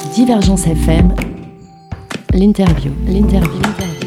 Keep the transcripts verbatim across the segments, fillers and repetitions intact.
Divergence F M, l'interview, l'interview.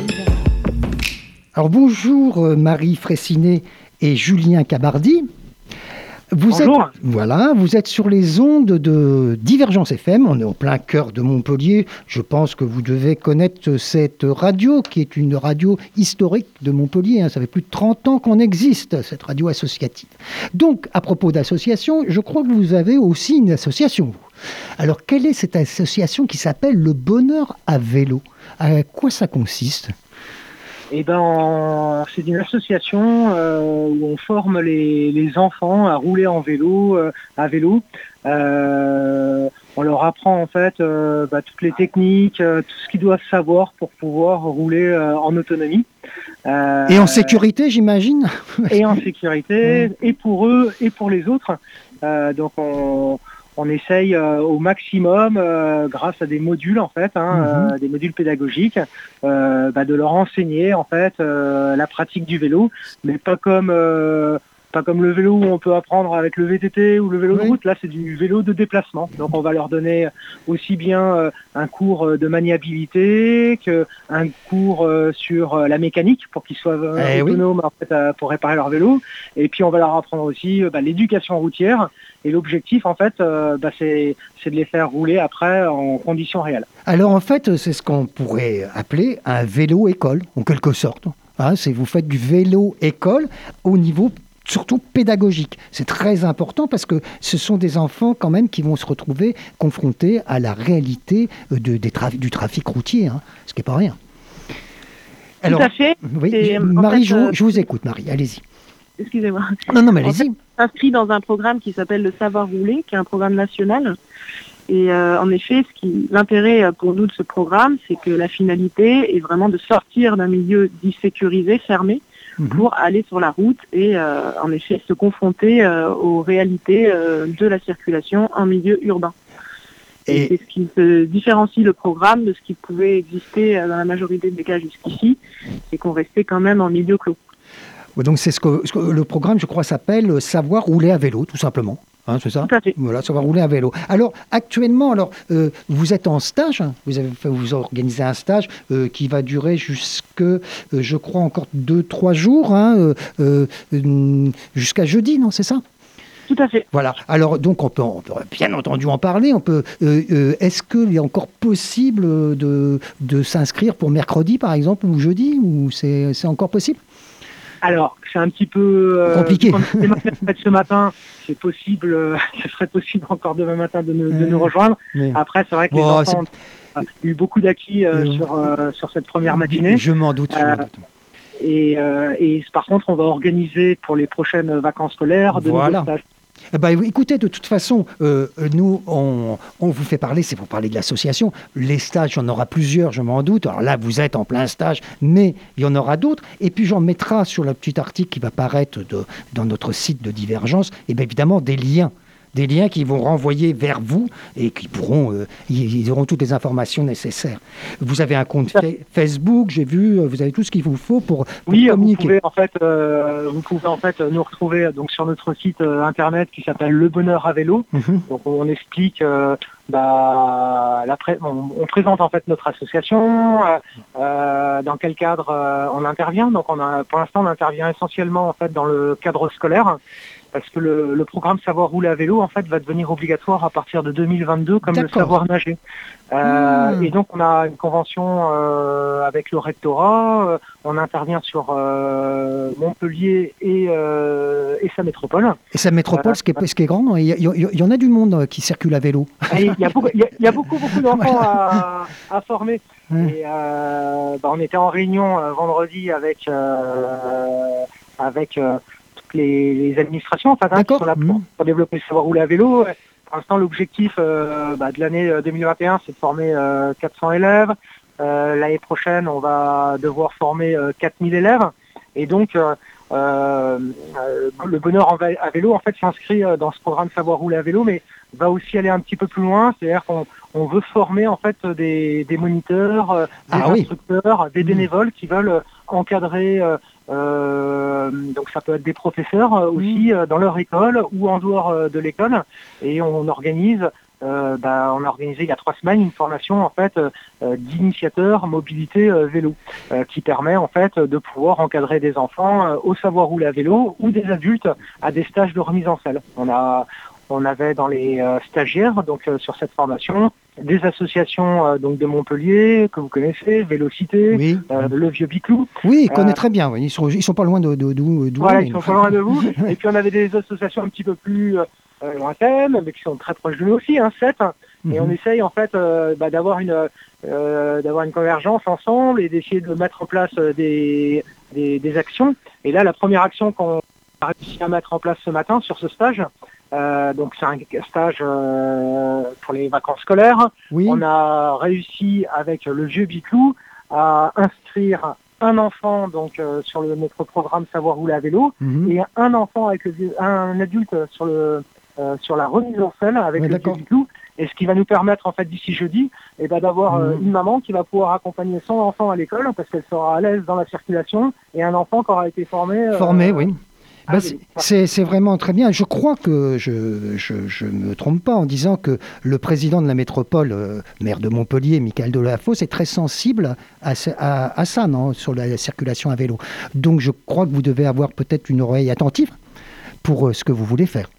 Alors bonjour Marie Fraissinet et Julien Cabardi. Vous Bonjour. êtes, voilà, vous êtes sur les ondes de Divergence F M, on est en plein cœur de Montpellier. Je pense que vous devez connaître cette radio, qui est une radio historique de Montpellier. Hein. Ça fait plus de trente ans qu'on existe, cette radio associative. Donc, à propos d'association, je crois que vous avez aussi une association. Alors, quelle est cette association qui s'appelle Le Bonheur à vélo? À quoi ça consiste ? Eh ben, c'est une association euh, où on forme les, les enfants à rouler en vélo, euh, à vélo. Euh, on leur apprend en fait euh, bah, toutes les techniques, euh, tout ce qu'ils doivent savoir pour pouvoir rouler euh, en autonomie. Euh, et en sécurité, j'imagine. Et en sécurité, et pour eux et pour les autres. Euh, donc on On essaye euh, au maximum, euh, grâce à des modules en fait, hein, mm-hmm. euh, des modules pédagogiques, euh, bah, de leur enseigner en fait euh, la pratique du vélo, mais pas comme euh, pas comme le vélo où on peut apprendre avec le V T T ou le vélo oui. de route. Là, c'est du vélo de déplacement. Donc, on va leur donner aussi bien euh, un cours de maniabilité qu'un cours euh, sur la mécanique pour qu'ils soient euh, eh autonomes oui. en fait, euh, pour réparer leur vélo. Et puis, on va leur apprendre aussi euh, bah, l'éducation routière. Et l'objectif, en fait, euh, bah, c'est, c'est de les faire rouler après en conditions réelles. Alors, en fait, c'est ce qu'on pourrait appeler un vélo-école, en quelque sorte. Hein, c'est vous faites du vélo-école au niveau surtout pédagogique. C'est très important parce que ce sont des enfants quand même qui vont se retrouver confrontés à la réalité de, des traf- du trafic routier, hein, ce qui n'est pas rien. Alors, tout à fait. Oui, je, Marie, fait, je, euh... je vous écoute, Marie, allez-y. Excusez-moi. Non, non, mais allez-y. En fait, inscrit dans un programme qui s'appelle le Savoir rouler, qui est un programme national. Et euh, en effet, ce qui, l'intérêt pour nous de ce programme, c'est que la finalité est vraiment de sortir d'un milieu dit sécurisé, fermé, mmh. pour aller sur la route et euh, en effet se confronter euh, aux réalités euh, de la circulation en milieu urbain. Et, et c'est ce qui se différencie le programme de ce qui pouvait exister dans la majorité des cas jusqu'ici, c'est qu'on restait quand même en milieu clos. Donc c'est ce que, ce que le programme, je crois, s'appelle Savoir rouler à vélo, tout simplement. Hein, c'est ça ? Tout à fait. Voilà, savoir rouler à vélo. Alors, actuellement, alors, euh, vous êtes en stage, hein, vous avez fait, vous organisez un stage euh, qui va durer jusque, euh, je crois, encore deux, trois jours, hein, euh, euh, jusqu'à jeudi, non, c'est ça ? Tout à fait. Voilà. Alors, donc, on peut, on peut bien entendu en parler. On peut, euh, euh, est-ce qu'il est encore possible de, de s'inscrire pour mercredi, par exemple, ou jeudi, ou c'est, c'est encore possible ? Alors, c'est un petit peu euh, compliqué. Quand on démarre ce matin, c'est possible, euh, ce serait possible encore demain matin de nous, de nous rejoindre. Mais... Après, c'est vrai que wow, les enfants c'est... ont eu beaucoup d'acquis euh, euh... sur, euh, sur cette première matinée. Je m'en doute. Je euh, m'en doute. Et, euh, et par contre, on va organiser pour les prochaines vacances scolaires de voilà. nouveaux stages. Eh ben, écoutez, de toute façon, euh, nous, on, on vous fait parler, c'est pour parler de l'association. Les stages, il y en aura plusieurs, je m'en doute. Alors là, vous êtes en plein stage, mais il y en aura d'autres. Et puis, j'en mettrai sur le petit article qui va paraître de, dans notre site de Divergence, et bien évidemment, des liens. Des liens qui vont renvoyer vers vous et qui pourront, euh, ils auront toutes les informations nécessaires. Vous avez un compte fa- Facebook, j'ai vu, vous avez tout ce qu'il vous faut pour, pour oui, communiquer. Vous pouvez en fait, euh, vous pouvez en fait nous retrouver donc sur notre site euh, internet qui s'appelle Le Bonheur à vélo. Mm-hmm. Donc on explique, euh, bah, la pré- on, on présente en fait notre association, euh, euh, dans quel cadre euh, on intervient. Donc on a, pour l'instant, on intervient essentiellement en fait dans le cadre scolaire. Parce que le, le programme Savoir rouler à vélo, en fait, va devenir obligatoire à partir de deux mille vingt-deux, comme D'accord. le Savoir nager. Euh, mmh. Et donc, on a une convention euh, avec le rectorat. Euh, on intervient sur euh, Montpellier et, euh, et sa métropole. Et sa métropole, euh, ce, qui est, ce qui est grand, il y, il y en a du monde qui circule à vélo. Il y a beaucoup, il y a, il y a beaucoup, beaucoup d'enfants voilà. à, à former. Mmh. Et euh, bah, on était en réunion euh, vendredi avec... Euh, avec euh, Les, les administrations en fait, hein, qui sont là pour, mmh. pour développer le savoir rouler à vélo. Pour l'instant, l'objectif euh, bah, de l'année deux mille vingt et un, c'est de former euh, quatre cents élèves. Euh, l'année prochaine, on va devoir former euh, quatre mille élèves. Et donc, euh, euh, le bonheur à vélo, en fait, s'inscrit dans ce programme Savoir rouler à vélo, mais va aussi aller un petit peu plus loin. C'est-à-dire qu'on on veut former en fait des, des moniteurs, des ah, instructeurs, oui. des bénévoles qui veulent encadrer. Euh, Euh, donc ça peut être des professeurs euh, aussi euh, dans leur école ou en dehors euh, de l'école, et on organise euh, bah, on a organisé il y a trois semaines une formation en fait euh, d'initiateur mobilité euh, vélo, euh, qui permet en fait de pouvoir encadrer des enfants euh, au savoir rouler à vélo ou des adultes à des stages de remise en selle. On a On avait dans les euh, stagiaires, donc euh, sur cette formation, des associations euh, donc de Montpellier que vous connaissez, Vélocité, Oui. euh, le Vieux Biclou. Oui, il connaît Euh, très bien. Oui. Ils sont, ils sont pas loin de de- d'où. d'où Voilà, on est, ils sont nous. pas loin de vous. Et puis on avait des associations un petit peu plus euh, lointaines, mais qui sont très proches de nous aussi, hein, sept. Et on Mhm. essaye en fait euh, bah, d'avoir une euh, d'avoir une convergence ensemble et d'essayer de mettre en place euh, des, des des actions. Et là, la première action qu'on a réussi à mettre en place ce matin sur ce stage. Euh, donc c'est un stage euh, pour les vacances scolaires. Oui. On a réussi avec le Vieux Biclou à inscrire un enfant donc euh, sur le, notre programme Savoir rouler à vélo Mhm. et un enfant avec le, vieux- un adulte sur le euh, sur la remise en selle avec Ouais, le d'accord. Vieux Biclou. Et ce qui va nous permettre en fait d'ici jeudi, eh ben, d'avoir euh, Mhm. une maman qui va pouvoir accompagner son enfant à l'école parce qu'elle sera à l'aise dans la circulation et un enfant qui aura été formé. euh, Formé, oui. à Bah, vélo. c'est- c'est c'est vraiment très bien. Je crois que je ne me trompe pas en disant que le président de la métropole, euh, maire de Montpellier, Michael Delafosse, est très sensible à, ce- à- à ça, non, sur la circulation à vélo. Donc je crois que vous devez avoir peut-être une oreille attentive pour euh, ce que vous voulez faire.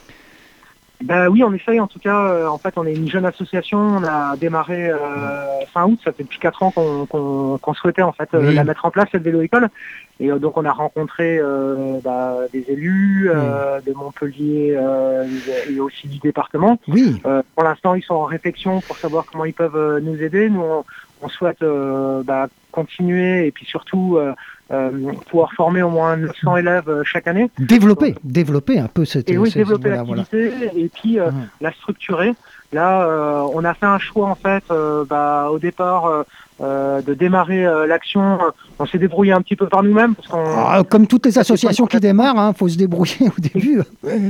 Ben oui, on essaye en tout cas. euh, en fait, on est une jeune association. On a démarré euh, fin août. Ça fait depuis quatre ans qu'on qu'on- qu'on souhaitait en fait euh, Oui. la mettre en place cette vélo-école. Et euh, donc on a rencontré euh, bah, des élus euh, de Montpellier euh, et aussi du département. Oui, Euh, pour l'instant, ils sont en réflexion pour savoir comment ils peuvent euh, nous aider. Nous, on, on souhaite euh, bah, continuer et puis surtout euh, euh, pouvoir former au moins neuf cents élèves euh, chaque année. développer, développer un peu cette... Et oui, cette- développer voilà, voilà. l'activité et puis euh, Mhm. la structurer. Là, euh, on a fait un choix en fait, euh, bah, au départ, euh, euh, de démarrer euh, l'action. On s'est débrouillé un petit peu par nous-mêmes parce qu'on. Ah, comme toutes les Ça, c'est associations pas qui démarrent, il faut se débrouiller au début.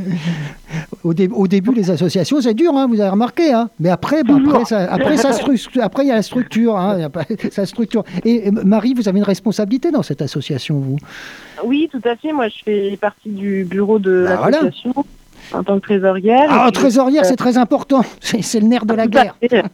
au, dé- au début, les associations, c'est dur, hein, vous avez remarqué. Hein. Mais après, bah, Toujours. après, ça, après, ça stru- après, il y a la structure. Hein, il y a pas- ça structure. Et euh, Marie, vous avez une responsabilité dans cette association, vous. Oui, tout à fait. Moi, je fais partie du bureau de Bah, voilà. l'association en tant que trésorière. Ah, Et puis, trésorière, euh, c'est très important. C'est c'est le nerf de la tout à guerre. fait.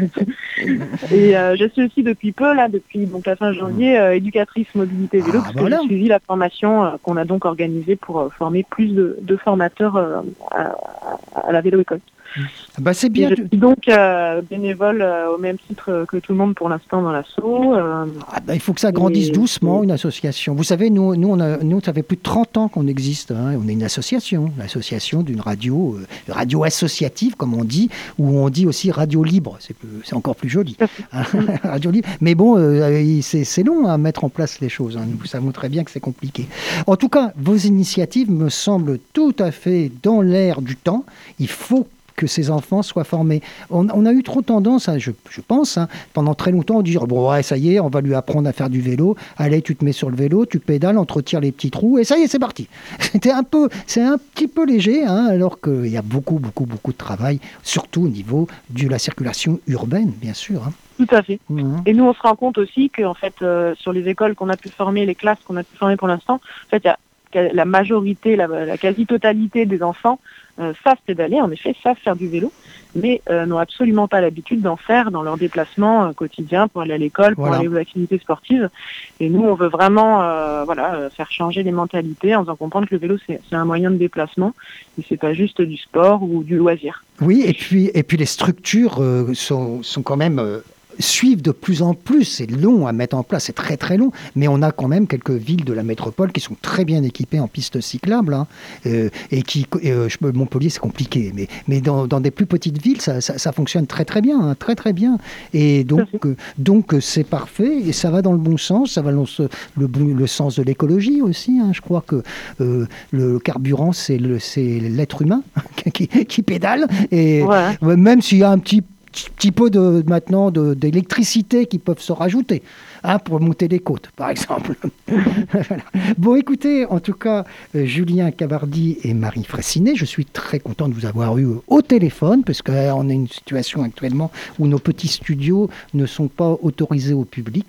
Et euh, je suis aussi depuis peu, là, depuis donc la fin janvier, euh, éducatrice mobilité vélo, Ah, parce voilà. que j'ai suivi la formation euh, qu'on a donc organisée pour euh, former plus de, de formateurs euh, à, à la vélo-école. Bah, c'est Et bien. je suis donc euh, bénévole euh, au même titre que tout le monde pour l'instant dans l'asso. Euh, Ah, bah, il faut que ça grandisse Et- doucement, et- une association. Vous savez, nous, nous, on a, nous ça fait plus de trente ans qu'on existe. Hein. On est une association, l'association d'une radio, euh, radio associative, comme on dit, ou on dit aussi radio libre. C'est plus- c'est encore plus joli. Hein, radio libre. Mais bon, euh, c'est c'est long à mettre en place les choses. Hein. Nous savons très bien que c'est compliqué. En tout cas, vos initiatives me semblent tout à fait dans l'air du temps. Il faut que ces enfants soient formés. On, on a eu trop tendance, à, je, je pense, hein, pendant très longtemps, à dire bon, ouais, ça y est, on va lui apprendre à faire du vélo. Allez, tu te mets sur le vélo, tu pédales, on te retire les petits trous, et ça y est, c'est parti. C'était un peu, c'est un petit peu léger, hein, alors qu'il y a beaucoup, beaucoup, beaucoup de travail, surtout au niveau de la circulation urbaine, bien sûr. Hein. tout à fait. Mhm. Et nous, on se rend compte aussi que, en fait, euh, sur les écoles qu'on a pu former, les classes qu'on a pu former pour l'instant, en fait, il y a la majorité, la, la quasi-totalité des enfants euh, savent pédaler, en effet, savent faire du vélo, mais euh, n'ont absolument pas l'habitude d'en faire dans leurs déplacements euh, quotidiens pour aller à l'école, pour Voilà. aller aux activités sportives. Et nous, on veut vraiment euh, voilà, euh, faire changer les mentalités en faisant comprendre que le vélo, c'est c'est un moyen de déplacement et c'est pas juste du sport ou du loisir. Oui, et puis, et puis les structures euh, sont, sont quand même... euh, suivent de plus en plus. C'est long à mettre en place, c'est très très long, mais on a quand même quelques villes de la métropole qui sont très bien équipées en pistes cyclables, hein, euh, et qui, euh, je, Montpellier c'est compliqué, mais, mais dans, dans des plus petites villes, ça, ça, ça fonctionne très très bien, hein, très très bien. Et donc, euh, donc c'est parfait, et ça va dans le bon sens, ça va dans le, le, le sens de l'écologie aussi. Hein. Je crois que euh, le carburant, c'est l'être humain qui, qui pédale, et ouais. Même s'il y a un petit petit peu de, maintenant de, d'électricité qui peuvent se rajouter, hein, pour monter les côtes, par exemple. Voilà. Bon, écoutez, en tout cas, euh, Julien Cavardi et Marie Fraissinet, je suis très content de vous avoir eu au téléphone, parce qu'on euh, est une situation actuellement où nos petits studios ne sont pas autorisés au public.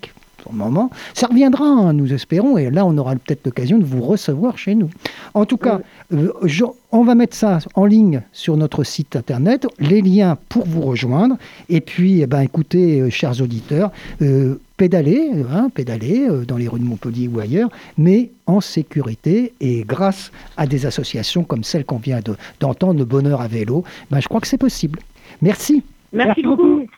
pour le moment. Ça reviendra, hein, nous espérons, et là, on aura peut-être l'occasion de vous recevoir chez nous. En tout cas, euh, je, on va mettre ça en ligne sur notre site internet, les liens pour vous rejoindre. Et puis, eh ben, écoutez, euh, chers auditeurs, euh, pédaler, hein, pédaler euh, dans les rues de Montpellier ou ailleurs, mais en sécurité et grâce à des associations comme celle qu'on vient de, d'entendre, le Bonheur à vélo, ben, je crois que c'est possible. Merci. Merci, Merci beaucoup. beaucoup.